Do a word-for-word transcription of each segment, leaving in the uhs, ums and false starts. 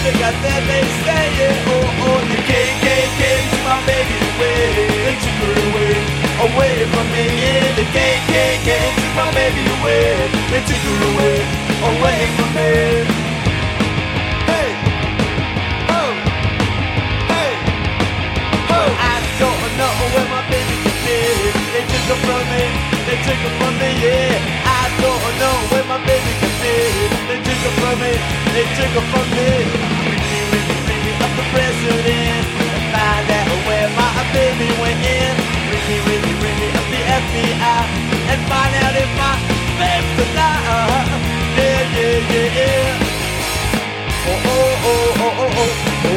never got that, they say it. Oh, oh, the K K K took my baby away. They took her away, away from me. Yeah, the K K K took my baby away. They took her away, away from me. Hey, oh, hey, oh. I don't know where my baby can be. They took her from me, they took her from me, yeah. I don't know where my baby can be. They took her from me, they took her from me. Bring me, bring me, bring me up the president and find out where my baby went in. Bring me, bring me, bring me up the F B I and find out if my baby's alive. Yeah, yeah, yeah, yeah. Oh, oh, oh, oh, oh, oh, oh,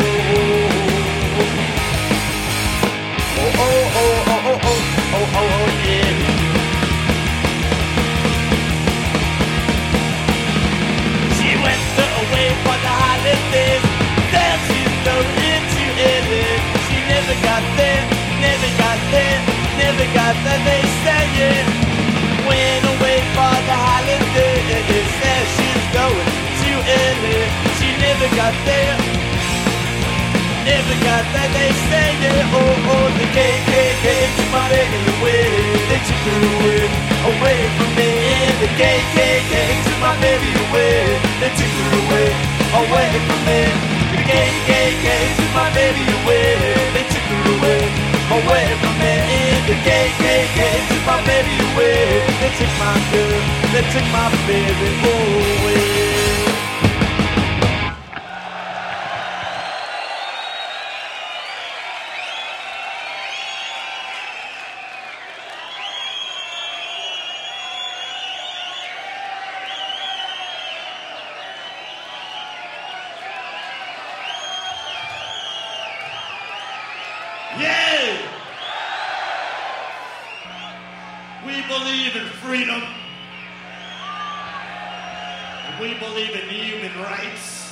oh, oh, oh, oh, oh, oh, oh, oh, yeah. She went away for the holidays. Then she's going into Italy. She never got there, never got there, never got there. They say it. Went away for the holidays. Said she's going to Italy. She never got there, never got there. They say it. Oh, oh, the K K K took my baby away. They took her away, away from me. The K K K took my baby away. They took her away, away from me. The K K K took my baby away. They took her away, away from me. The K K K took my baby away. They took my girl, they took my baby away. Yeah! We believe in freedom. And we believe in human rights.